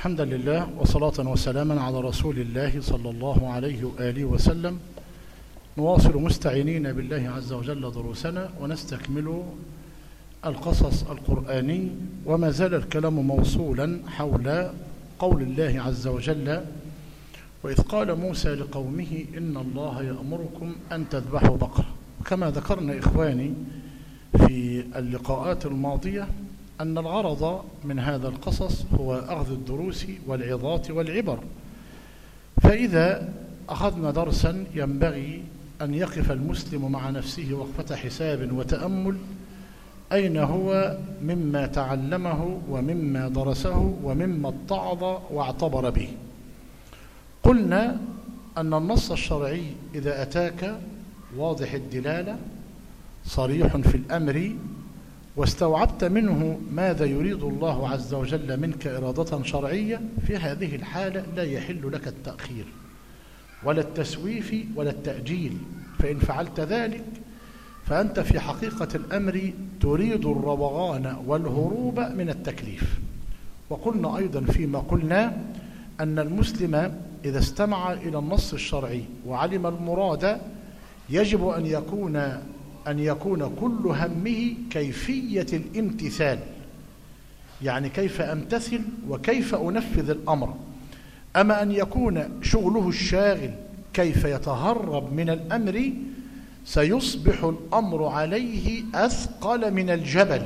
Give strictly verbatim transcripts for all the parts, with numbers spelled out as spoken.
حمدا لله وصلاة وسلاما على رسول الله صلى الله عليه وآله وسلم. نواصل مستعينين بالله عز وجل دروسنا ونستكمل القصص القرآني، وما زال الكلام موصولا حول قول الله عز وجل: وإذ قال موسى لقومه إن الله يأمركم أن تذبحوا بقرة. كما ذكرنا إخواني في اللقاءات الماضية أن الغرض من هذا القصص هو أخذ الدروس والعظات والعبر. فإذا أخذنا درسا ينبغي أن يقف المسلم مع نفسه وقفة حساب وتأمل أين هو مما تعلمه ومما درسه ومما اتعظ واعتبر به. قلنا أن النص الشرعي إذا أتاك واضح الدلالة صريح في الأمر واستوعبت منه ماذا يريد الله عز وجل منك إرادة شرعية، في هذه الحالة لا يحل لك التأخير ولا التسويف ولا التأجيل، فإن فعلت ذلك فأنت في حقيقة الأمر تريد الروغان والهروب من التكليف. وقلنا أيضا فيما قلنا أن المسلم إذا استمع إلى النص الشرعي وعلم المراد يجب أن يكون أن يكون كل همه كيفية الامتثال، يعني كيف أمتثل وكيف أنفذ الأمر. أما أن يكون شغله الشاغل كيف يتهرب من الأمر سيصبح الأمر عليه أثقل من الجبل،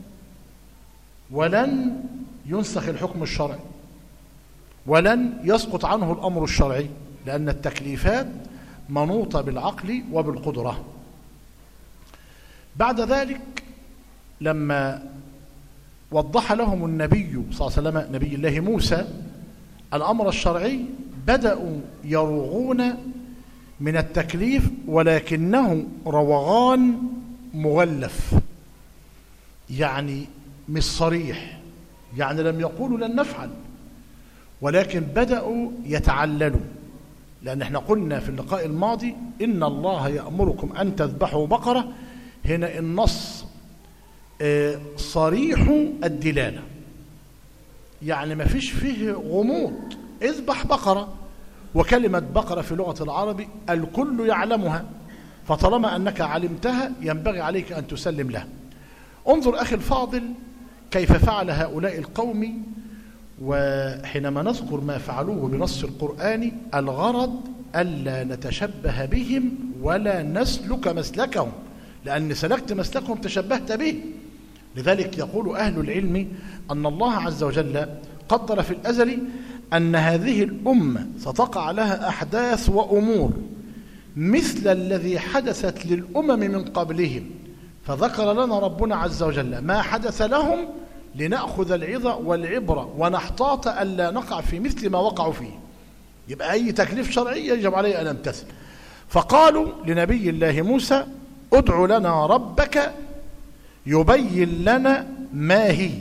ولن ينسخ الحكم الشرعي ولن يسقط عنه الأمر الشرعي، لأن التكليفات منوطة بالعقل وبالقدرة. بعد ذلك لما وضح لهم النبي صلى الله عليه وسلم نبي الله موسى الأمر الشرعي بدأوا يروغون من التكليف، ولكنه روغان مغلف، يعني مش صريح، يعني لم يقولوا لن نفعل، ولكن بدأوا يتعللوا. لأن احنا قلنا في اللقاء الماضي إن الله يأمركم أن تذبحوا بقرة، هنا النص صريح الدلالة، يعني ما فيش فيه غموض، اذبح بقرة. وكلمة بقرة في لغة العرب الكل يعلمها، فطالما أنك علمتها ينبغي عليك أن تسلم لها. انظر أخي الفاضل كيف فعل هؤلاء القوم، وحينما نذكر ما فعلوه بنص القرآن الغرض ألا نتشبه بهم ولا نسلك مسلكهم، لأن سلكت مسلكهم تشبهت به. لذلك يقول أهل العلم أن الله عز وجل قدر في الأزل أن هذه الأمة ستقع لها أحداث وأمور مثل الذي حدثت للأمم من قبلهم، فذكر لنا ربنا عز وجل ما حدث لهم لنأخذ العظة والعبرة ونحتاط ألا نقع في مثل ما وقعوا فيه. يبقى أي تكليف شرعي يجب عليه أن نمتثل. فقالوا لنبي الله موسى: ادع لنا ربك يبين لنا ما هي.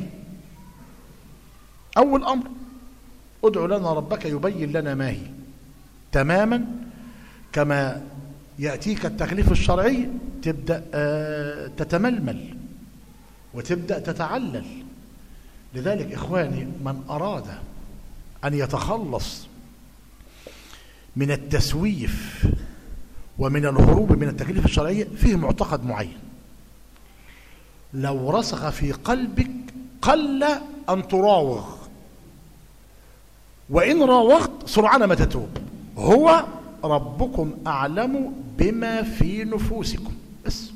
أول أمر ادع لنا ربك يبين لنا ما هي، تماما كما يأتيك التكليف الشرعي تبدأ تتململ وتبدأ تتعلل. لذلك إخواني من أراد أن يتخلص من التسويف ومن الهروب من التكليف الشرعي فيه معتقد معين، لو رسخ في قلبك قل أن تراوغ، وإن راوغت سرعان ما تتوب. هو ربكم أعلم بما في نفوسكم بس.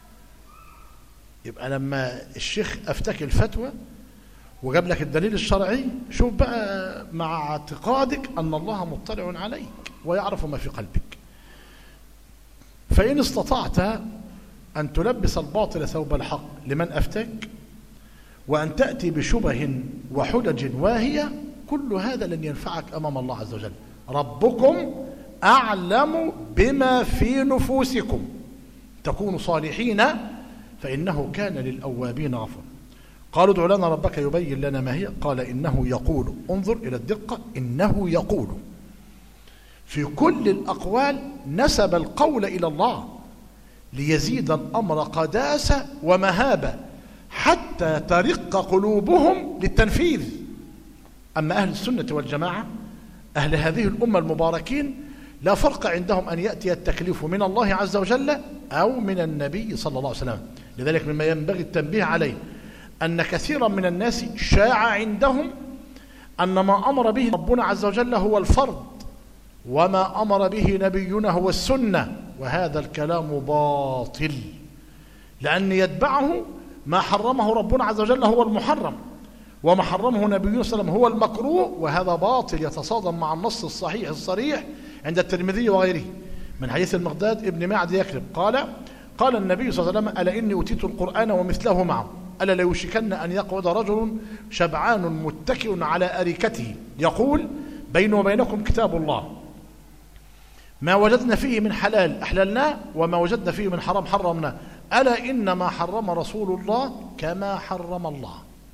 يبقى لما الشيخ أفتك الفتوى وجاب لك الدليل الشرعي، شوف بقى مع اعتقادك أن الله مطلع عليك ويعرف ما في قلبك. فإن استطعت أن تلبس الباطل ثوب الحق لمن أفتك وأن تأتي بشبه وحجج واهية، كل هذا لن ينفعك أمام الله عز وجل. ربكم أعلم بما في نفوسكم، تكونوا صالحين فإنه كان للأوابين غفورا. قالوا ادع لنا ربك يبين لنا ما هي، قال إنه يقول. انظر إلى الدقة، إنه يقول. في كل الأقوال نسب القول إلى الله ليزيد الأمر قداسة ومهابة حتى ترق قلوبهم للتنفيذ. أما أهل السنة والجماعة أهل هذه الأمة المباركين لا فرق عندهم أن يأتي التكليف من الله عز وجل أو من النبي صلى الله عليه وسلم. لذلك مما ينبغي التنبيه عليه أن كثيرا من الناس شاع عندهم أن ما أمر به ربنا عز وجل هو الفرض وما أمر به نبينا هو السنة، وهذا الكلام باطل، لأن يتبعه ما حرمه ربنا عز وجل هو المحرم وما حرمه نبينا صلى الله عليه وسلم هو المكروه، وهذا باطل يتصادم مع النص الصحيح الصريح عند الترمذي وغيره من حديث المقداد ابن معد يكرب قال قال النبي صلى الله عليه وسلم: ألا إني أوتيت القرآن ومثله معه، ألا ليوشكن أن يقعد رجل شبعان متكئ على أريكته يقول: بيني وبينكم كتاب الله، ما وجدنا فيه من حلال أحللناه وما وجدنا فيه من حرام حرمناه، ألا إنما حرم رسول الله كما حرم الله،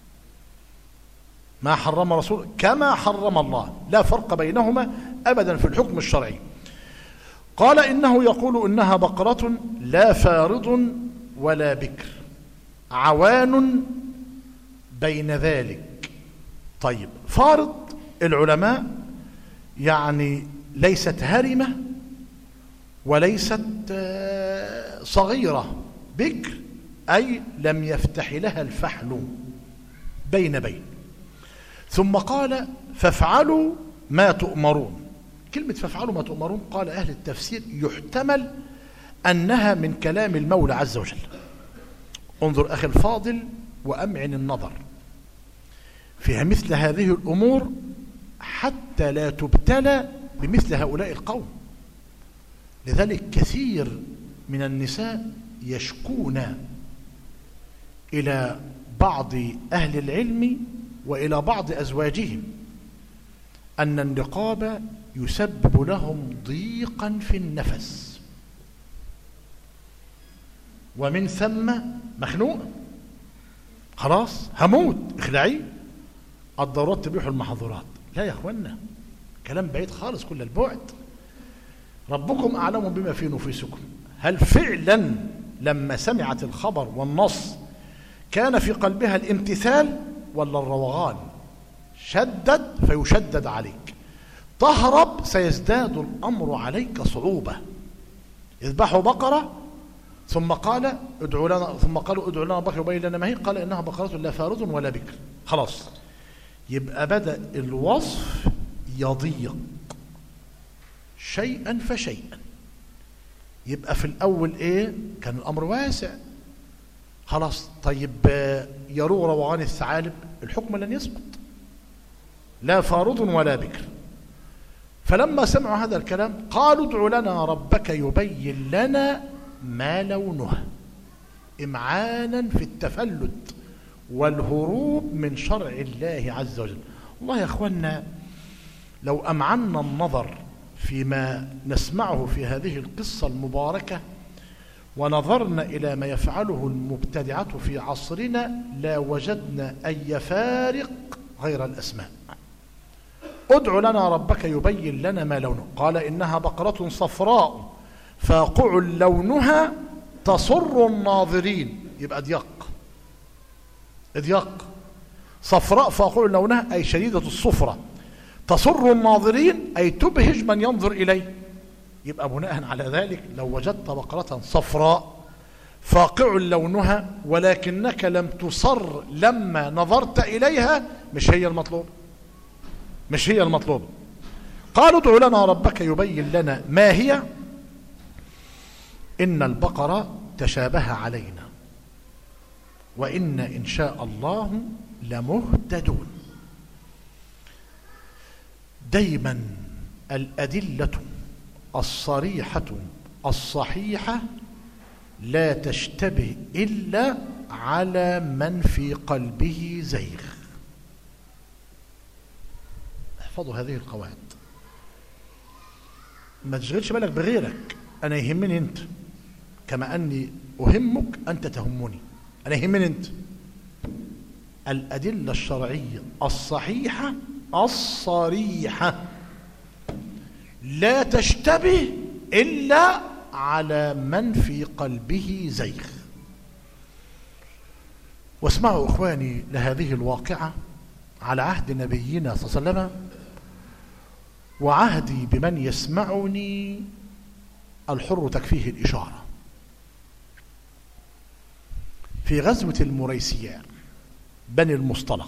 ما حرم رسول كما حرم الله، لا فرق بينهما أبدا في الحكم الشرعي. قال: إنه يقول إنها بقرة لا فارض ولا بكر عوان بين ذلك. طيب، فارض العلماء يعني ليست هرمة وليست صغيرة، بكر أي لم يفتح لها الفحل بين بين. ثم قال: فافعلوا ما تؤمرون. كلمة فافعلوا ما تؤمرون قال أهل التفسير يحتمل أنها من كلام المولى عز وجل. انظر أخي الفاضل وأمعن النظر في مثل هذه الأمور حتى لا تبتلى بمثل هؤلاء القوم. لذلك كثير من النساء يشكون إلى بعض أهل العلم وإلى بعض أزواجهم أن النقاب يسبب لهم ضيقا في النفس، ومن ثم مخنوق، خلاص هموت، اخلعي، الضرورات تبيح المحظورات. لا يا اخوانا، كلام بعيد خالص كل البعد. ربكم أعلم بما في نفوسكم. هل فعلا لما سمعت الخبر والنص كان في قلبها الامتثال ولا الروغان؟ شدد فيشدد عليك، تهرب سيزداد الأمر عليك صعوبة. اذبحوا بقرة ثم قال ادعوا لنا ثم قالوا ادعوا لنا بقرة يبين لنا ما هي، قال إنها بقرة لا فارض ولا بكر. خلاص، يبقى بدأ الوصف يضيق شيئا فشيئا. يبقى في الأول إيه؟ كان الأمر واسع، خلاص. طيب يروغ روغان الثعالب، الحكم لن يسقط، لا فارض ولا بكر. فلما سمعوا هذا الكلام قالوا ادع لنا ربك يبين لنا ما لونها، إمعانا في التفلت والهروب من شرع الله عز وجل. والله يا أخوانا، لو أمعنا النظر فيما نسمعه في هذه القصة المباركة ونظرنا إلى ما يفعله المبتدعة في عصرنا لا وجدنا أي فارق غير الأسماء. ادع لنا ربك يبين لنا ما لونه، قال إنها بقرة صفراء فاقع لونها تسر الناظرين. يبقى ضيق ضيق، صفراء فاقع لونها أي شديدة الصفرة، تسر الناظرين أي تبهج من ينظر إليه. يبقى بناء على ذلك لو وجدت بقرة صفراء فاقع لونها ولكنك لم تصر لما نظرت إليها، مش هي المطلوب، مش هي المطلوب. قالوا ادع لنا ربك يبين لنا ما هي، إن البقرة تشابه علينا وإن إن شاء الله لمهتدون. دايما الأدلة الصريحة الصحيحة لا تشتبه إلا على من في قلبه زيغ. احفظوا هذه القواعد، ما تشغلش بالك بغيرك، أنا يهمني أنت كما أني أهمك أنت تهمني، أنا يهمني أنت. الأدلة الشرعية الصحيحة الصريحة لا تشتبه إلا على من في قلبه زيغ. واسمعوا إخواني لهذه الواقعة على عهد نبينا صلى الله عليه وسلم وعهدي بمن يسمعني الحر تكفيه الإشارة. في غزوة المريسيع بني المصطلق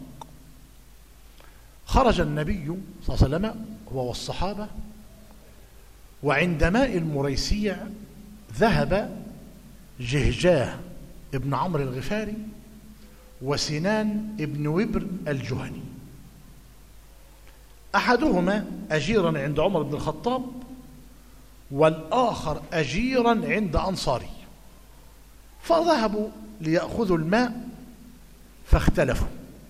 خرج النبي صلى الله عليه وسلم هو والصحابة، وعند ماء المريسيع ذهب جهجاه ابن عمرو الغفاري وسنان ابن وبر الجهني، أحدهما أجيرا عند عمر بن الخطاب والآخر أجيرا عند أنصاري، فذهبوا ليأخذوا الماء فاختلفوا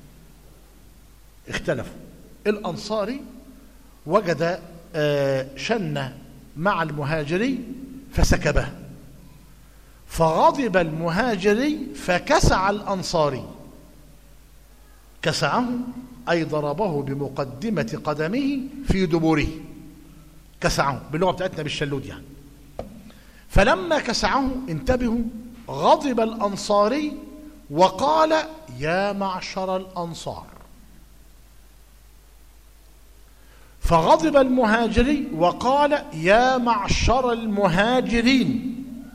اختلفوا الأنصاري وجد شنة مع المهاجري فسكبه، فغضب المهاجري فكسع الأنصاري، كسعه أي ضربه بمقدمة قدمه في دبره، كسعه باللغة بتاعتنا بالشلود يعني. فلما كسعه انتبهوا غضب الأنصاري وقال يا معشر الأنصار، فغضب المهاجري وقال يا معشر المهاجرين.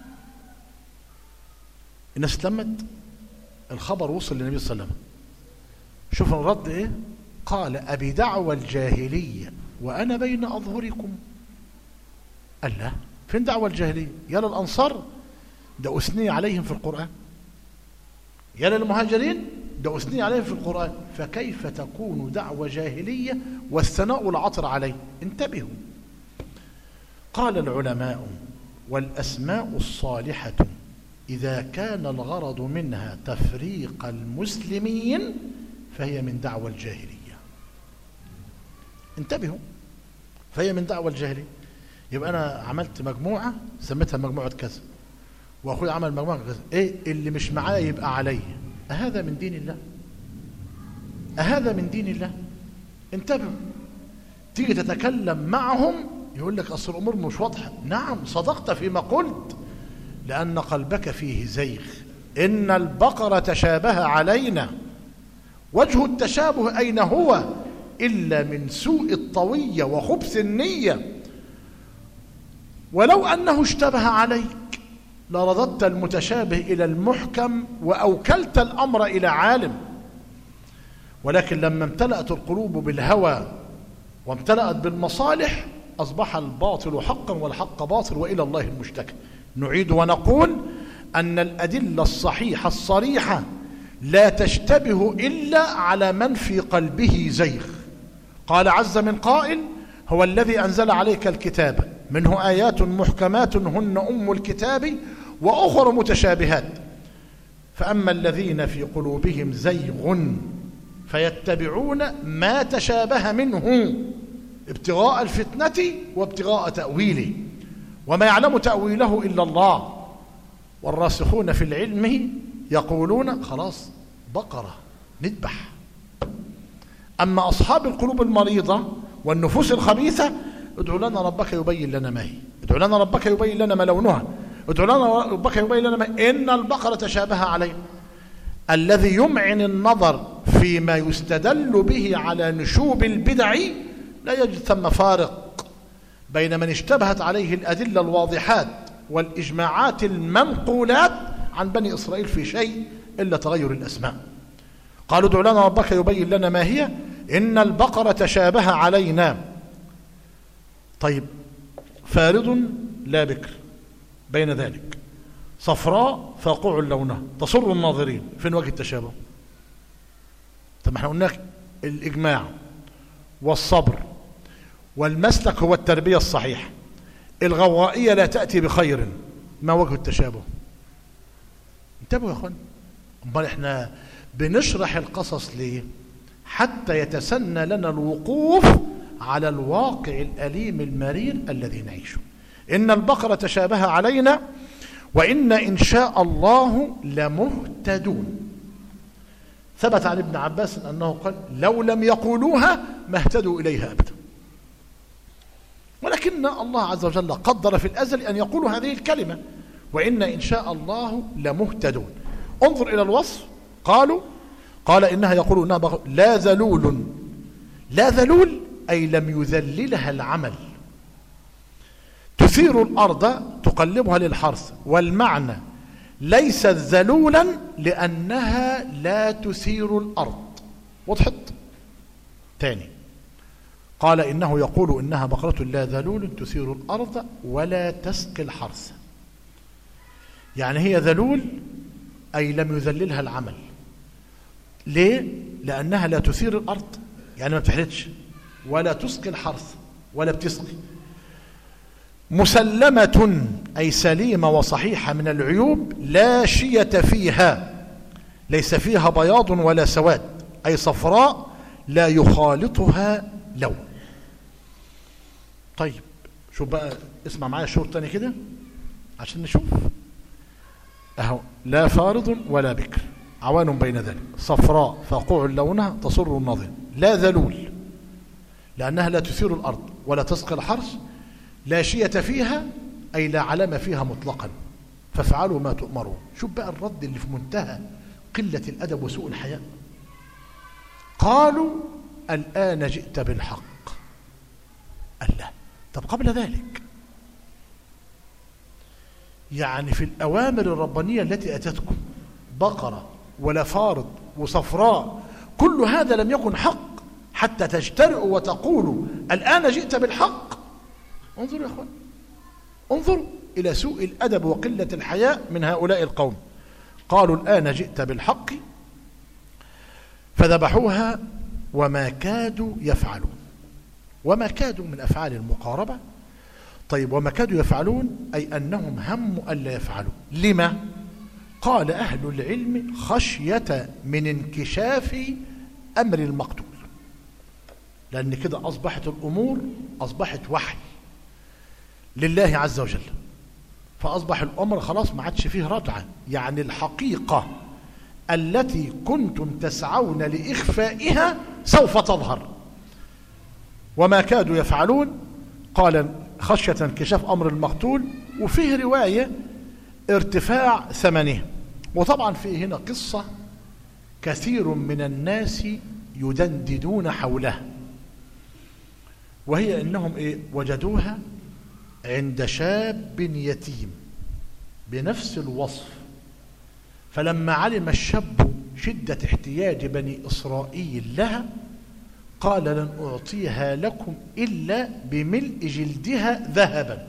الناس اتلمت، الخبر وصل للنبي صلى الله عليه وسلم. شوف الرد ايه؟ قال أبي دعوى الجاهلية وأنا بين أظهركم. قال لا، فين دعوى الجاهلية؟ يا للأنصار ده أثني عليهم في القرآن، يا للمهاجرين ده أثني عليهم في القرآن، فكيف تكون دعوى جاهلية والثناء العطر عليه؟ انتبهوا. قال العلماء والأسماء الصالحة إذا كان الغرض منها تفريق المسلمين فهي من دعوى الجاهلية. انتبهوا، فهي من دعوى الجاهلية. يبقى أنا عملت مجموعة سميتها مجموعة كذا، وأخوي عمل مجموعة كذا، إيه اللي مش معايا يبقى عليه. أهذا من دين الله؟ أهذا من دين الله؟ انتبهوا. تيجي تتكلم معهم يقول لك أصل الأمور مش واضحة. نعم صدقت فيما قلت، لأن قلبك فيه زيغ. إن البقرة تشابه علينا، وجه التشابه أين هو إلا من سوء الطوية وخبث النية. ولو أنه اشتبه عليك لرددت المتشابه إلى المحكم وأوكلت الأمر إلى عالم. ولكن لما امتلأت القلوب بالهوى وامتلأت بالمصالح أصبح الباطل حقا والحق باطل وإلى الله المشتكى. نعيد ونقول أن الأدلة الصحيحة الصريحة لا تشتبه إلا على من في قلبه زيغ. قال عز من قائل هو الذي أنزل عليك الكتاب منه آيات محكمات هن أم الكتاب وأخر متشابهات، فأما الذين في قلوبهم زيغ فيتبعون ما تشابه منه ابتغاء الفتنة وابتغاء تأويله وما يعلم تأويله إلا الله، والراسخون في العلم يقولون خلاص بقرة نذبح. أما أصحاب القلوب المريضة والنفوس الخبيثة ادعو لنا ربك يبين لنا ما هي، ادعو لنا ربك يبين لنا ما لونها، ادعو لنا ربك يبين لنا ما إن البقرة تشابه علينا. الذي يمعن النظر فيما يستدل به على نشوب البدع لا يجد ثم فارق بين من اشتبهت عليه الأدلة الواضحات والإجماعات المنقولات عن بني إسرائيل في شيء إلا تغير الأسماء. قالوا ادعو لنا ربك يبين لنا ما هي إن البقرة تشابه علينا. طيب فارض لا بكر بين ذلك، صفراء فاقع لونها تصر الناظرين، فين وجه التشابه؟ طب احنا قلنا الإجماع والصبر والمسلك هو التربية الصحيحة، الغوائية لا تأتي بخير، ما وجه التشابه؟ انتبهوا يا اخوان. امال احنا بنشرح القصص ليه؟ حتى يتسنى لنا الوقوف على الواقع الأليم المرير الذي نعيشه. إن البقرة تشابه علينا وإن إن شاء الله لمهتدون. ثبت عن ابن عباس أنه قال لو لم يقولوها ما اهتدوا إليها أبدا، ولكن الله عز وجل قدر في الأزل أن يقولوا هذه الكلمة وإن إن شاء الله لمهتدون. انظر إلى الوصف، قالوا قال إنها يقول إنها بقرة لا ذلول. لا ذلول أي لم يذللها العمل، تثير الأرض تقلبها للحرث، والمعنى ليست ذلولا لأنها لا تثير الأرض. وضحت؟ تاني، قال إنه يقول إنها بقرة لا ذلول تثير الأرض ولا تسقي الحرث. يعني هي ذلول أي لم يذللها العمل. ليه؟ لأنها لا تثير الأرض، يعني ما بتحرثش ولا تسقي الحرث ولا بتسقي. مسلمة أي سليمة وصحيحة من العيوب، لا شية فيها، ليس فيها بياض ولا سواد، أي صفراء لا يخالطها لون. طيب شوف بقى، اسمع معايا الشوط الثاني كده عشان نشوف اهو. لا فارض ولا بكر، عوان بين ذلك، صفراء فاقوع لونها تصر النظر. لا ذلول لأنها لا تثير الأرض ولا تسقي الحرث، لا شية فيها أي لا علامة فيها مطلقا، فافعلوا ما تؤمرون. شوف بقى الرد اللي في منتهى قلة الأدب وسوء الحياء. قالوا الآن جئت بالحق. الله، طب قبل ذلك يعني في الأوامر الربانية التي أتتكم بقرة ولا فارض وصفراء، كل هذا لم يكن حق حتى تجترئوا وتقولوا الآن جئت بالحق. انظروا يا أخوان، انظروا إلى سوء الأدب وقلة الحياء من هؤلاء القوم. قالوا الآن جئت بالحق فذبحوها وما كادوا يفعلون. وما كادوا من أفعال المقاربة. طيب وما كادوا يفعلون أي أنهم هموا ألا يفعلوا. لما؟ قال أهل العلم خشية من انكشاف أمر المقتول، لأن كده أصبحت الأمور أصبحت وحي لله عز وجل، فأصبح الأمر خلاص ما عادش فيه رجعة. يعني الحقيقة التي كنتم تسعون لإخفائها سوف تظهر. وما كادوا يفعلون قال خشية انكشاف أمر المقتول، وفيه رواية ارتفاع ثمنه. وطبعا فيه هنا قصة كثير من الناس يدنددون حولها، وهي أنهم إيه؟ وجدوها عند شاب يتيم بنفس الوصف، فلما علم الشاب شدة احتياج بني إسرائيل لها قال لن أعطيها لكم إلا بملء جلدها ذهبا.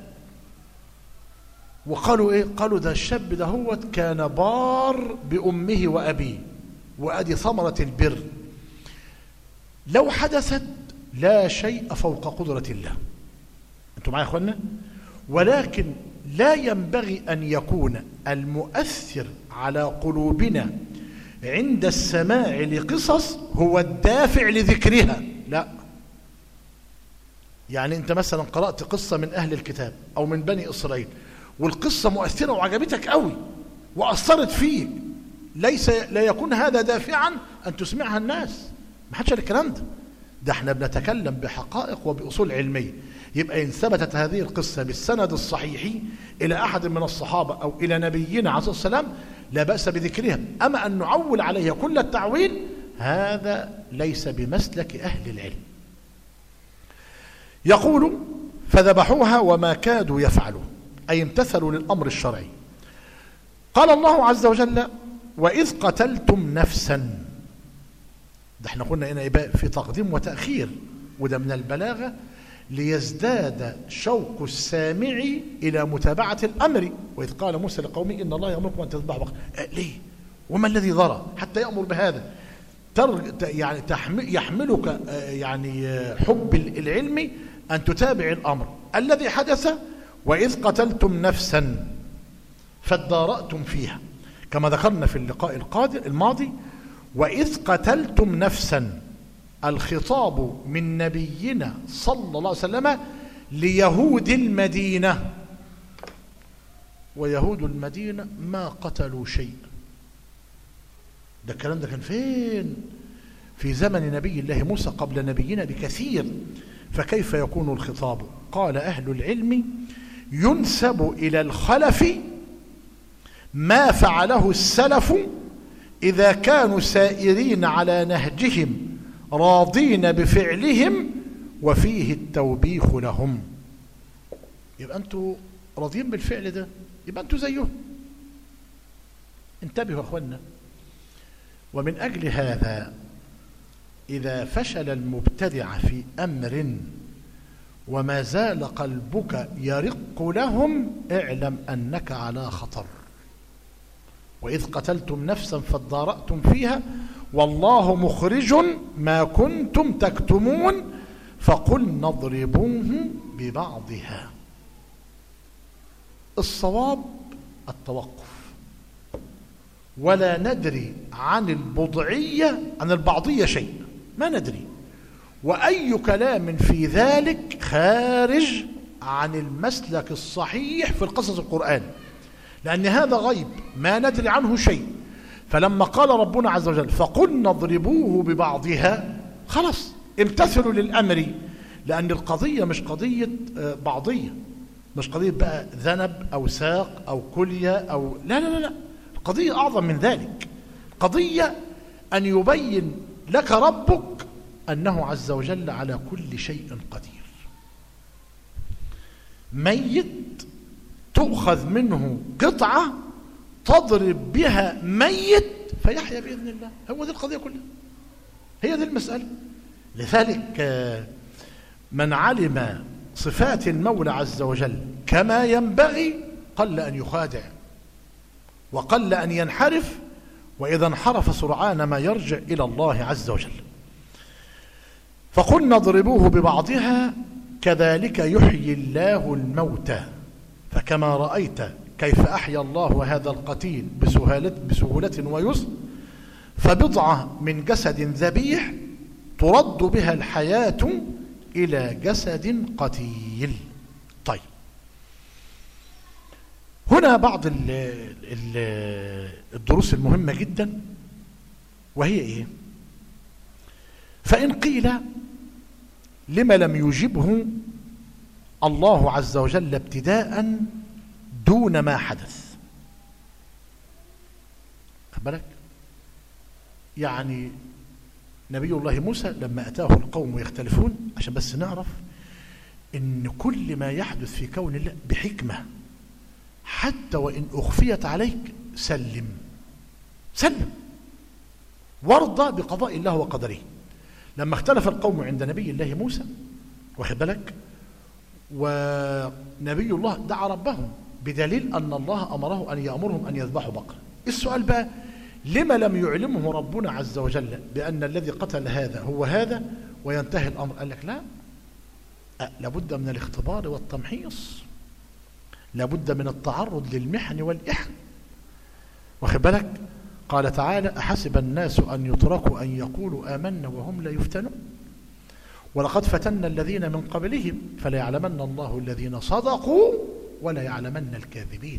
وقالوا إيه؟ قالوا ده الشاب ده هو كان بار بأمه وأبيه، وأدي ثمرة البر لو حدثت لا شيء فوق قدرة الله. أنتم معايا يا أخوانا؟ ولكن لا ينبغي أن يكون المؤثر على قلوبنا عند السماع لقصص هو الدافع لذكرها. لا، يعني أنت مثلا قرأت قصة من أهل الكتاب أو من بني إسرائيل والقصة مؤثرة وعجبتك قوي وأثرت فيك، ليس لا يكون هذا دافعا أن تسمعها الناس. ما حدش الكلام ده، ده احنا بنتكلم بحقائق وبأصول علمية. يبقى إن ثبتت هذه القصة بالسند الصحيح إلى أحد من الصحابة أو إلى نبينا عليه الصلاة والسلام لا بأس بذكرها. أما أن نعول عليها كل التعويل هذا ليس بمسلك أهل العلم. يقول فذبحوها وما كادوا يفعلون أي امتثلوا للأمر الشرعي. قال الله عز وجل وإذ قتلتم نفسا. ده احنا قلنا هنا في تقديم وتأخير، وده من البلاغة ليزداد شوق السامع إلى متابعة الأمر. وإذ قال موسى لقومه إن الله يأمركم أن تذبحوا بقرة. أه ليه؟ وما الذي ضرى حتى يأمر بهذا؟ يعني يحملك يعني حب العلم أن تتابع الأمر الذي حدث. وإذ قتلتم نفسا فادارأتم فيها، كما ذكرنا في اللقاء القادم الماضي. وإذ قتلتم نفسا، الخطاب من نبينا صلى الله عليه وسلم ليهود المدينة، ويهود المدينة ما قتلوا شيء. ده الكلام ده كان فين؟ في زمن نبي الله موسى قبل نبينا بكثير، فكيف يكون الخطاب؟ قال أهل العلم ينسب إلى الخلف ما فعله السلف إذا كانوا سائرين على نهجهم راضين بفعلهم وفيه التوبيخ لهم. يبقى أنتوا راضين بالفعل ده، يبقى أنتوا زيهم. انتبهوا يا أخوانا. ومن أجل هذا إذا فشل المبتدع في أمر وما زال قلبك يرق لهم اعلم أنك على خطر. وإذ قتلتم نفسا فادارأتم فيها والله مخرج ما كنتم تكتمون فقلنا اضربوه ببعضها. الصواب التوقف، ولا ندري عن البضعية عن البعضية شيء، ما ندري، وأي كلام في ذلك خارج عن المسلك الصحيح في القصص القرآن، لأن هذا غيب ما ندري عنه شيء. فلما قال ربنا عز وجل فقلنا اضربوه ببعضها، خلاص امتثلوا للأمر، لأن القضية مش قضية بعضية، مش قضية بقى ذنب أو ساق أو كلية أو لا لا لا، القضية أعظم من ذلك. قضية أن يبين لك ربك أنه عز وجل على كل شيء قدير. ميت تؤخذ منه قطعة تضرب بها ميت فيحيا بإذن الله، هو دي القضية كلها، هي دي المسألة. لذلك من علم صفات المولى عز وجل كما ينبغي قل أن يخادع وقل أن ينحرف، وإذا انحرف سرعان ما يرجع إلى الله عز وجل. فقلنا اضربوه ببعضها كذلك يحيي الله الموتى فكما رأيت كيف أحيا الله هذا القتيل بسهولة, بسهولة ويسر، فبضعة من جسد ذبيح ترد بها الحياة إلى جسد قتيل. طيب، هنا بعض ال ال الدروس المهمة جدا، وهي إيه؟ فإن قيل لما لم يجبه الله عز وجل ابتداء دون ما حدث؟ خد بالك، يعني نبي الله موسى لما أتاه القوم يختلفون، عشان بس نعرف إن كل ما يحدث في كون الله بحكمة، حتى وإن أخفيت عليك سلم سلم وارضى بقضاء الله وقدره. لما اختلف القوم عند نبي الله موسى، واخد بالك، ونبي الله دعا ربهم بدليل أن الله أمره أن يأمرهم أن يذبحوا بقرة. السؤال بقى، لما لم يعلمه ربنا عز وجل بأن الذي قتل هذا هو هذا وينتهي الأمر؟ قال لك لا، لابد من الاختبار والتمحيص، لابد من التعرض للمحن والإحن، واخد بالك. قال تعالى أحسب الناس أن يتركوا أن يقولوا آمنا وهم لا يفتنون ولقد فتنا الذين من قبلهم فلا يعلمن الله الذين صدقوا ولا يعلمن الكاذبين.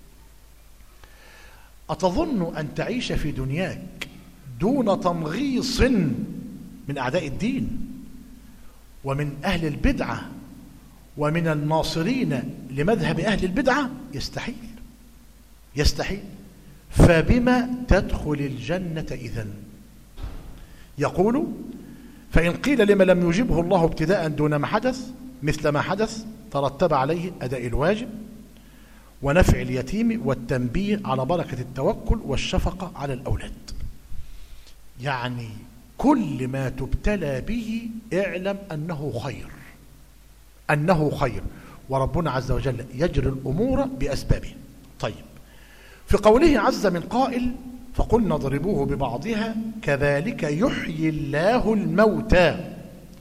أتظن أن تعيش في دنياك دون تمغيص من أعداء الدين ومن أهل البدعة ومن الناصرين لمذهب أهل البدعة؟ يستحيل يستحيل. فبما تدخل الجنة إذن؟ يقول فإن قيل لما لم يجبه الله ابتداء دون ما حدث، مثل ما حدث ترتب عليه أداء الواجب ونفع اليتيم والتنبيه على بركة التوكل والشفقة على الأولاد. يعني كل ما تبتلى به اعلم أنه خير، أنه خير، وربنا عز وجل يجري الأمور بأسبابه. طيب، في قوله عز من قائل فقلنا اضربوه ببعضها كذلك يحيي الله الموتى،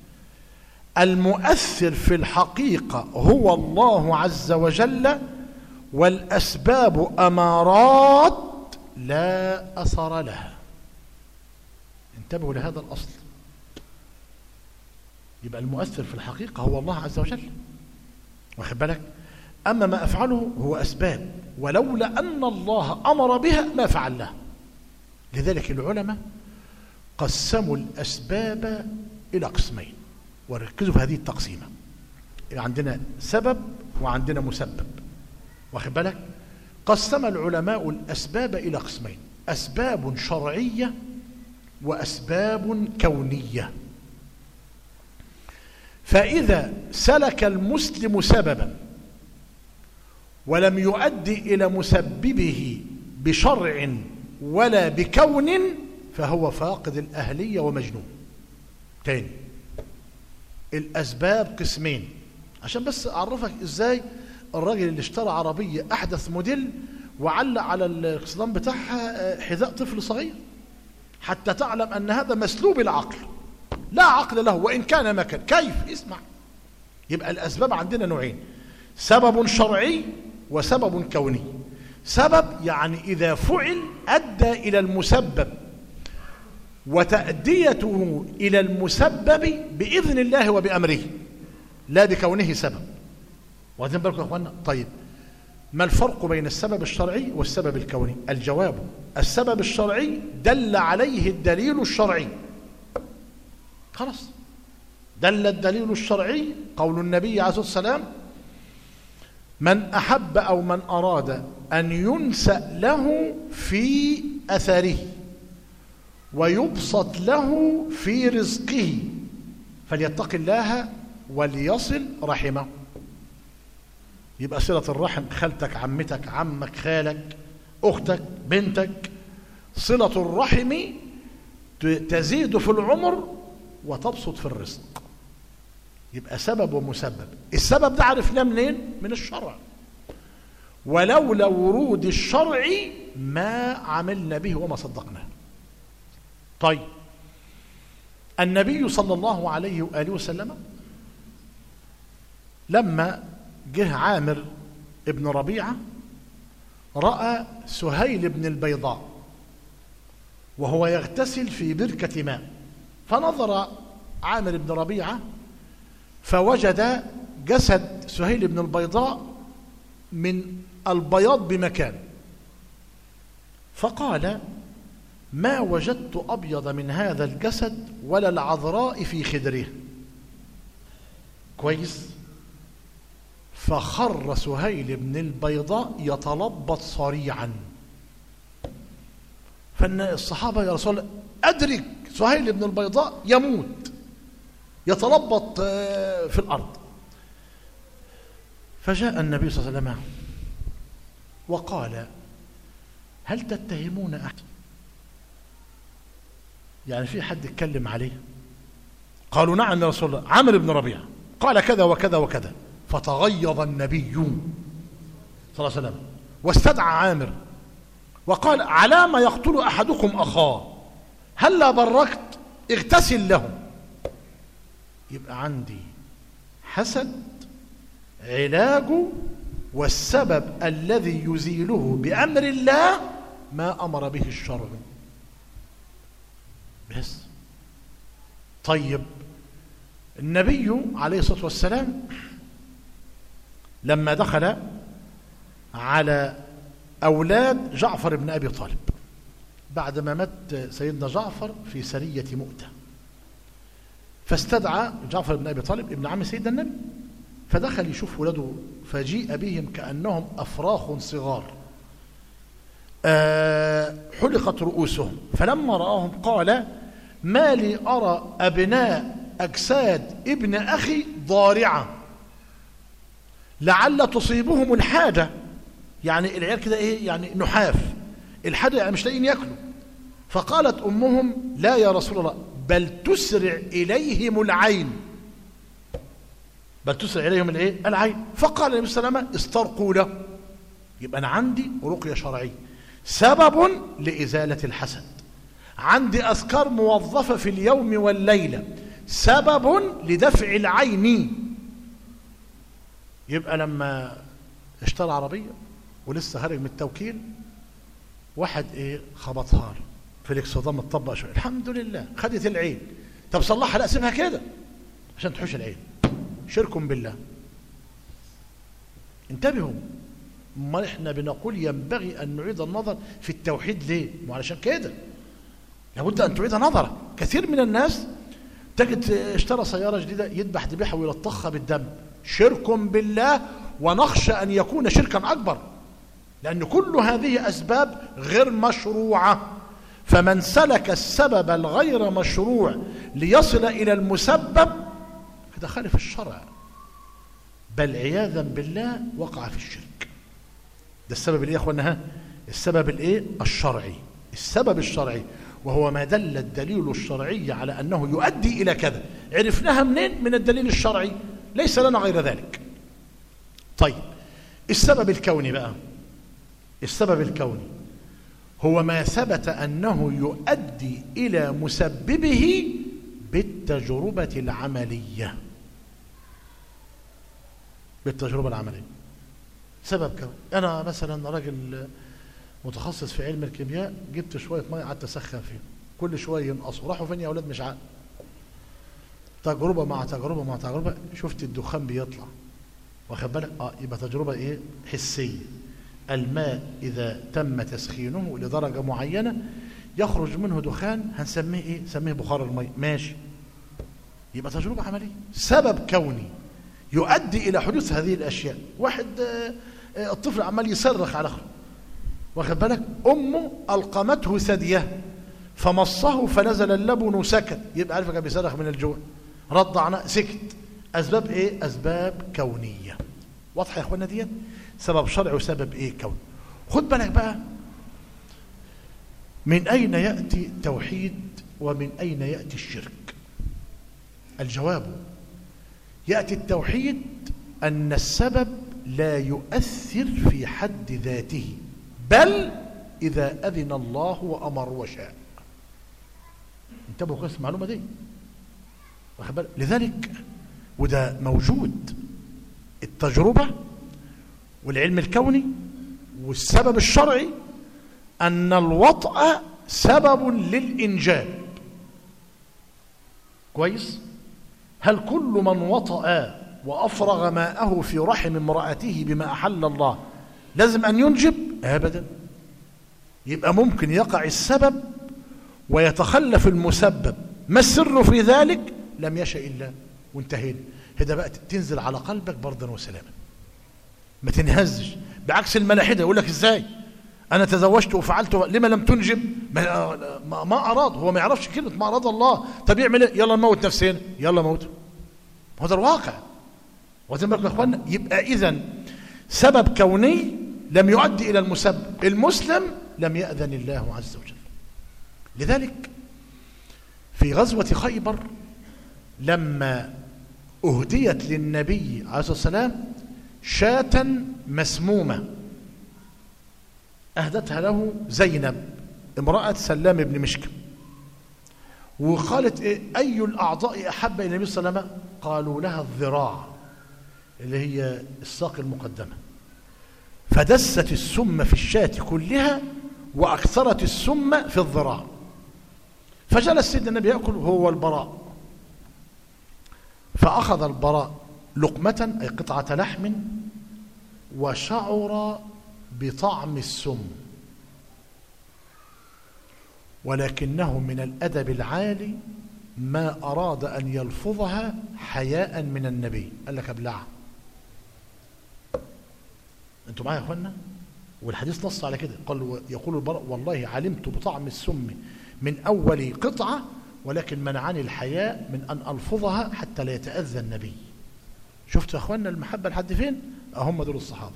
المؤثر في الحقيقة هو الله عز وجل، والأسباب أمارات لا أثر لها. انتبهوا لهذا الأصل. يبقى المؤثر في الحقيقة هو الله عز وجل، واخد بالك. أما ما أفعله هو أسباب، ولولا أن الله أمر بها ما فعلناه. لذلك العلماء قسموا الأسباب إلى قسمين، وركزوا في هذه التقسيمة. عندنا سبب وعندنا مسبب، واخد بالك. قسم العلماء الأسباب إلى قسمين، أسباب شرعية وأسباب كونية. فإذا سلك المسلم سببا ولم يؤدي إلى مسببه بشرع ولا بكون فهو فاقد الأهلية ومجنون. تاني، الأسباب قسمين، عشان بس أعرفك إزاي الراجل اللي اشترى عربية أحدث موديل وعلق على الاكسدام بتاعها حذاء طفل صغير، حتى تعلم أن هذا مسلوب العقل، لا عقل له وإن كان مكن. كيف؟ اسمع. يبقى الأسباب عندنا نوعين، سبب شرعي وسبب كوني. سبب يعني إذا فعل أدى إلى المسبب، وتأديته إلى المسبب بإذن الله وبأمره لا بكونه سبب. واخدين بالكم يا اخوانا؟ طيب، ما الفرق بين السبب الشرعي والسبب الكوني؟ الجواب: السبب الشرعي دل عليه الدليل الشرعي، خلاص، دل الدليل الشرعي قول النبي عليه الصلاة والسلام: من أحب أو من أراد أن ينسأ له في أثره ويبسط له في رزقه فليتق الله وليصل رحمه. يبقى صلة الرحم خالتك، عمتك، عمك، خالك، أختك، بنتك. صلة الرحم تزيد في العمر وتبسط في الرزق. يبقى سبب ومسبب. السبب ده عرفناه منين؟ من الشرع، ولولا ورود الشرع ما عملنا به وما صدقناه. طيب، النبي صلى الله عليه وآله وسلم لما جه عامر ابن ربيعة رأى سهيل بن البيضاء وهو يغتسل في بركة ماء، فنظر عامر بن ربيعة فوجد جسد سهيل بن البيضاء من البياض بمكان، فقال: ما وجدت أبيض من هذا الجسد ولا العذراء في خدره. كويس؟ فخر سهيل بن البيضاء يتلبط صريعا. فالصحابة: يا رسول الله أدرك سهيل بن البيضاء يموت، يتلبط في الأرض. فجاء النبي صلى الله عليه وسلم وقال: هل تتهمون أحد؟ يعني في حد يتكلم عليه؟ قالوا: نعم يا رسول الله، عامر بن ربيعة قال كذا وكذا وكذا. فتغيظ النبي صلى الله عليه وسلم واستدعى عامر وقال: على ما يقتل أحدكم أخاه؟ هلا بركت اغتسل له. يبقى عندي حسد علاجه والسبب الذي يزيله بأمر الله ما أمر به الشرع بس. طيب، النبي عليه الصلاة والسلام لما دخل على أولاد جعفر بن أبي طالب بعدما مات سيدنا جعفر في سرية مؤتة، فاستدعى جعفر بن أبي طالب ابن عم سيدنا النبي، فدخل يشوف ولاده فجيء بهم كأنهم أفراخ صغار أه حلقت رؤوسهم، فلما رآهم قال: ما لي أرى أبناء أجساد ابن أخي ضارعة لعل تصيبهم الحاجة. يعني العيال كده إيه؟ يعني نحاف، الحاجة يعني مش لاقيين يأكلوا. فقالت أمهم: لا يا رسول الله، بل تسرع إليهم العين، بل تسرع إليهم الإيه؟ العين. فقال النبي صلى الله عليه وسلم: استرقوا له. يبقى أنا عندي رقية شرعية سبب لإزالة الحسد، عندي أذكار موظفة في اليوم والليلة سبب لدفع العين. يبقى لما اشترى عربية ولسه خارج من التوكيل، واحد ايه خبطها له في الاكسدام متطبق شويه، الحمد لله خدت العين. طب صلحها؟ لا، سيبها كده عشان تحوش العين. شرك بالله. انتبهوا، ما احنا بنقول ينبغي ان نعيد النظر في التوحيد. ليه؟ وعلشان كده لابد ان تعيد نظرك. كثير من الناس تجد اشترى سيارة جديدة يذبح ذبيحة ويلطخها بالدم، شرك بالله، ونخشى أن يكون شركا أكبر، لأن كل هذه أسباب غير مشروعة. فمن سلك السبب الغير مشروع ليصل إلى المسبب هذا خالف الشرع، بل عياذا بالله وقع في الشرك. ده السبب الايه يا اخوانا؟ السبب الايه؟ الشرعي. السبب الشرعي وهو ما دل الدليل الشرعي على أنه يؤدي إلى كذا. عرفناها منين؟ من الدليل الشرعي، ليس لنا غير ذلك. طيب السبب الكوني بقى، السبب الكوني هو ما ثبت أنه يؤدي إلى مسببه بالتجربة العملية. بالتجربة العملية سبب كوني. أنا مثلا راجل متخصص في علم الكيمياء، جبت شوية مية قعدت أسخن فيهم، كل شوية ينقصوا، راحوا فين يا أولاد؟ مش عارف. تجربة مع تجربة مع تجربة شفت الدخان بيطلع، واخد بالك؟ اه يبقى تجربة ايه؟ حسية. الماء إذا تم تسخينه لدرجة معينة يخرج منه دخان، هنسميه ايه؟ نسميه بخار الماء، ماشي، يبقى تجربة عملية. سبب كوني يؤدي إلى حدوث هذه الأشياء. واحد آه الطفل عمال يصرخ على اخره، واخد بالك؟ أمه ألقمته ثديه فمصه فنزل اللبن سكت، يبقى عارف كان بيصرخ من الجوع، رضعنا سكت. أسباب إيه؟ أسباب كونية. واضحة يا إخوانا ديت؟ سبب شرعي وسبب إيه؟ كوني. خد بالك بقى، من أين يأتي التوحيد ومن أين يأتي الشرك؟ الجواب: يأتي التوحيد أن السبب لا يؤثر في حد ذاته، بل إذا أذن الله وأمر وشاء. انتبهوا كويس المعلومة دي. لذلك وده موجود، التجربة والعلم الكوني والسبب الشرعي، أن الوطأ سبب للإنجاب. كويس؟ هل كل من وطأ وأفرغ ماءه في رحم امرأته بما أحل الله لازم أن ينجب؟ أبدا. يبقى ممكن يقع السبب ويتخلف المسبب. ما السر في ذلك؟ لم يشاء الله، وانتهينا. هذا بقى تنزل على قلبك بردا وسلاما، ما تنهزش. بعكس الملاحدة يقول لك ازاي انا تزوجت وفعلت لما لم تنجب؟ ما, ما اراد، هو ما يعرفش كلمة ما اراد الله. طب يعمل ايه؟ يلا نموت نفسنا، يلا موت. هذا الواقع. واخدين بالكم يا اخوانا؟ يبقى اذا سبب كوني لم يؤدي الى المسبب. المسلم لم يأذن الله عز وجل. لذلك في غزوة خيبر لما أهديت للنبي عليه الصلاة والسلام شاة مسمومة، أهدتها له زينب امرأة سلام بن مشكم، وقالت إيه؟ أي الأعضاء أحب إلى النبي صلى الله عليه وسلم؟ قالوا لها الذراع اللي هي الساق المقدمة، فدست السم في الشاة كلها وأكثرت السم في الذراع. فجلس سيدنا النبي يأكل هو والبراء، فأخذ البراء لقمة أي قطعة لحم وشعر بطعم السم، ولكنه من الأدب العالي ما أراد أن يلفظها حياء من النبي، قال لك ابلعها. أنتوا معايا يا أخوانا؟ والحديث نص على كده، قال يقول البراء والله علمت بطعم السم من أول قطعة ولكن منعني الحياء من أن ألفظها حتى لا يتأذى النبي. شفتوا يا أخوانا المحبة لحد فين؟ هم دول الصحابة.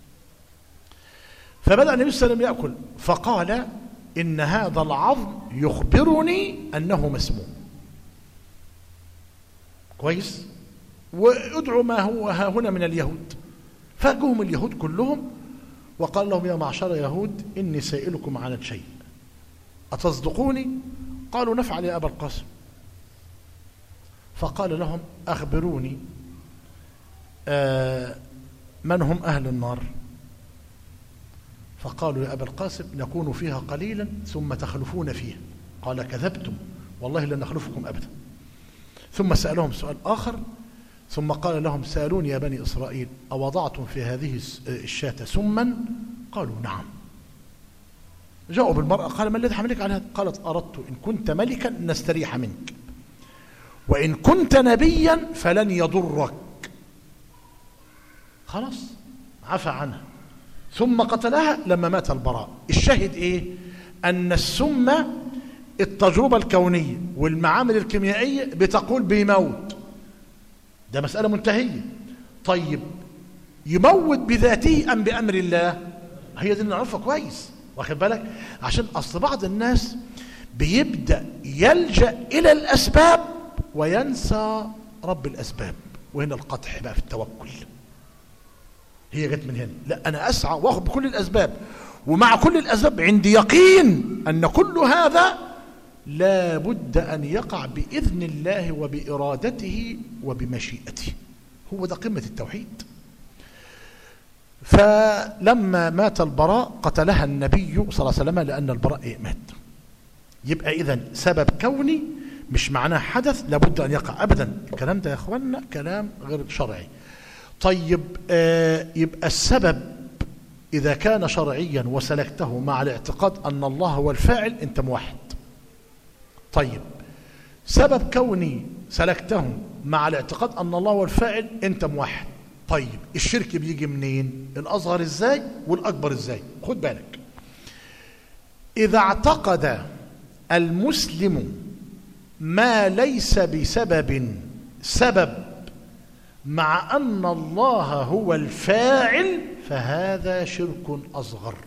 فبدأ النبي صلى الله عليه وسلم يأكل، فقال إن هذا العظم يخبرني أنه مسموم. كويس؟ وادعوا ما هو ها هنا من اليهود. فجاءهم اليهود كلهم وقال لهم يا معشر يهود إني سائلكم عن شيء أتصدقوني؟ قالوا نفعل يا أبا القاسم. فقال لهم أخبروني آه من هم أهل النار؟ فقالوا يا أبا القاسم نكون فيها قليلا ثم تخلفون فيها. قال كذبتم والله لن نخلفكم أبدا. ثم سألهم سؤال آخر، ثم قال لهم سألوني يا بني إسرائيل أوضعتم في هذه الشاة سما؟ قالوا نعم. جاءوا بالمرأة، قال ما الذي حملك على هذا؟ قالت أردت إن كنت ملكا نستريح منك، وإن كنت نبيا فلن يضرك. خلاص عفى عنها. ثم قتلها لما مات البراء. الشاهد ايه؟ ان السم التجربة الكونية والمعامل الكيميائية بتقول بيموت، ده مسألة منتهية. طيب يموت بذاته ام بامر الله؟ هي دي اللي نعرفها كويس، واخد بالك؟ عشان اصل بعض الناس بيبدأ يلجأ الى الاسباب وينسى رب الاسباب، وهنا القدح بقى في التوكل. هي جت من هنا، لا انا اسعى واخد بكل الاسباب، ومع كل الاسباب عندي يقين ان كل هذا لا بد ان يقع باذن الله وبارادته وبمشيئته. هو ده قمة التوحيد. فلما مات البراء قتلها النبي صلى الله عليه وسلم لان البراء إيه مات. يبقى اذن سبب كوني مش معناه حدث لابد ان يقع ابدا. الكلام ده يا اخوانا كلام غير شرعي. طيب آه يبقى السبب اذا كان شرعيا وسلكته مع الاعتقاد ان الله هو الفاعل انت موحد. طيب سبب كوني سلكته مع الاعتقاد ان الله هو الفاعل انت موحد. طيب الشرك بيجي منين؟ الاصغر ازاي والاكبر ازاي؟ خد بالك، اذا اعتقد المسلم ما ليس بسبب سبب مع ان الله هو الفاعل فهذا شرك اصغر.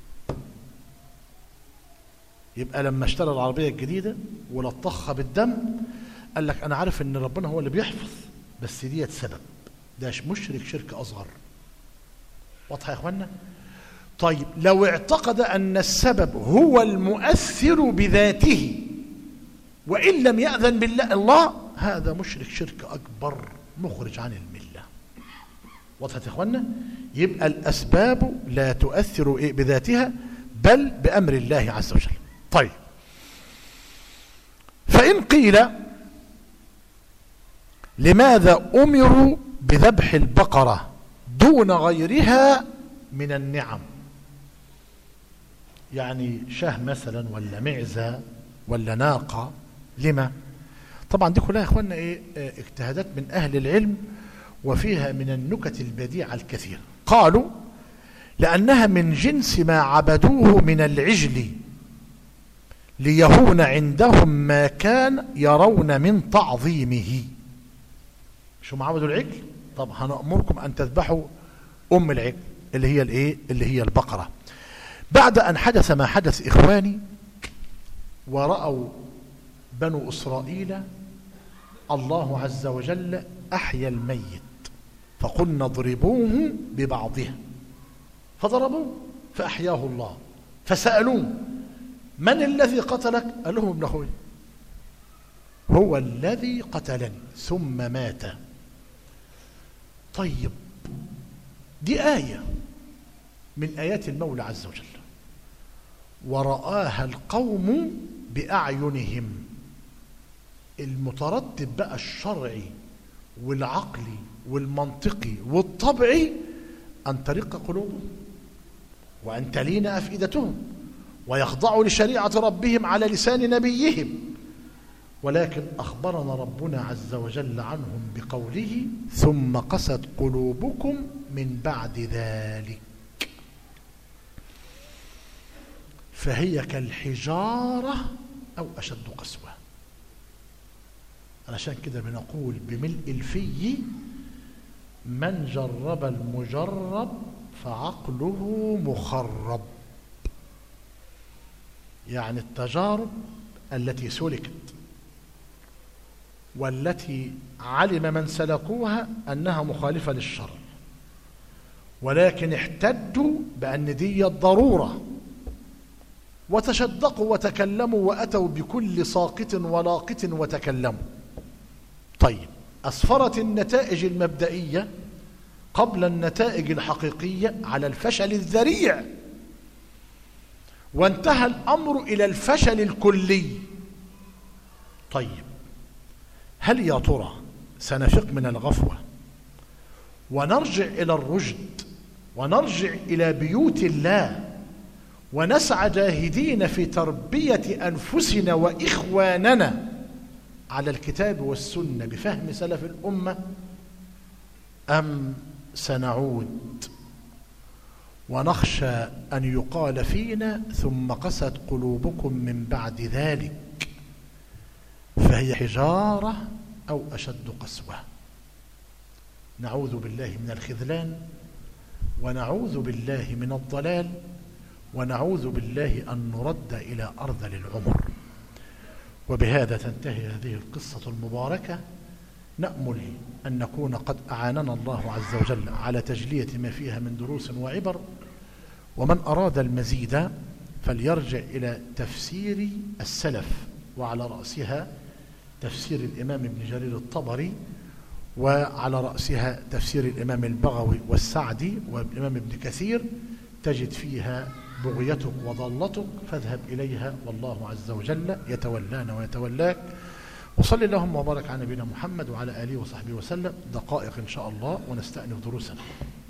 يبقى لما اشترى العربية الجديدة ولطخها بالدم قال لك انا عارف ان ربنا هو اللي بيحفظ بس ديت سبب، ده مشرك شرك اصغر. واضحة يا اخوانا؟ طيب لو اعتقد ان السبب هو المؤثر بذاته وان لم يأذن بالله الله، هذا مشرك شرك اكبر مخرج عن الملة. واضحة يا اخوانا؟ يبقى الاسباب لا تؤثر إيه بذاتها بل بامر الله عز وجل. طيب فإن قيل لماذا أمروا بذبح البقرة دون غيرها من النعم؟ يعني شاه مثلا ولا معزة ولا ناقة، لما؟ طبعا دي كلها يا اخوانا ايه اجتهادات من اهل العلم وفيها من النكت البديعة الكثير. قالوا لأنها من جنس ما عبدوه من العجل ليهون عندهم ما كان يرون من تعظيمه. شو ما عبدوا العجل؟ طب هنأمركم أن تذبحوا أم العجل اللي هي الايه؟ اللي هي البقرة. بعد أن حدث ما حدث إخواني ورأوا بنو إسرائيل الله عز وجل أحيا الميت فقلنا اضربوه ببعضها، فضربوه فأحياه الله، فسألوه من الذي قتلك؟ قال لهم ابن أخوي هو الذي قتلني ثم مات. طيب دي آية من آيات المولى عز وجل ورآها القوم بأعينهم. المترتب بقى الشرعي والعقلي والمنطقي والطبعي أن ترق قلوبهم وأن تلين أفئدتهم ويخضعوا لشريعة ربهم على لسان نبيهم. ولكن أخبرنا ربنا عز وجل عنهم بقوله ثم قست قلوبكم من بعد ذلك فهي كالحجارة أو أشد قسوة. علشان كده بنقول بملء الفي من جرب المجرب فعقله مخرب. يعني التجارب التي سلكت والتي علم من سلكوها أنها مخالفة للشرع ولكن احتجوا بأن دي الضرورة وتشدقوا وتكلموا وأتوا بكل ساقط ولاقط وتكلموا. طيب أسفرت النتائج المبدئية قبل النتائج الحقيقية على الفشل الذريع وانتهى الأمر إلى الفشل الكلي. طيب هل يا ترى سنفق من الغفوة ونرجع إلى الرشد ونرجع إلى بيوت الله ونسعى جاهدين في تربية أنفسنا وإخواننا على الكتاب والسنة بفهم سلف الأمة، أم سنعود ونخشى أن يقال فينا ثم قست قلوبكم من بعد ذلك فهي حجارة أو أشد قسوة. نعوذ بالله من الخذلان، ونعوذ بالله من الضلال، ونعوذ بالله أن نرد إلى أرذل العمر. وبهذا تنتهي هذه القصة المباركة. نأمل أن نكون قد أعاننا الله عز وجل على تجلية ما فيها من دروس وعبر. ومن أراد المزيد فليرجع إلى تفسير السلف، وعلى رأسها تفسير الإمام ابن جرير الطبري، وعلى رأسها تفسير الإمام البغوي والسعدي والإمام ابن كثير. تجد فيها بغيتك وضالتك، فاذهب إليها والله عز وجل يتولانا ويتولاك. وصلي اللهم وبارك على نبينا محمد وعلى آله وصحبه وسلم. دقائق إن شاء الله ونستأنف دروسنا.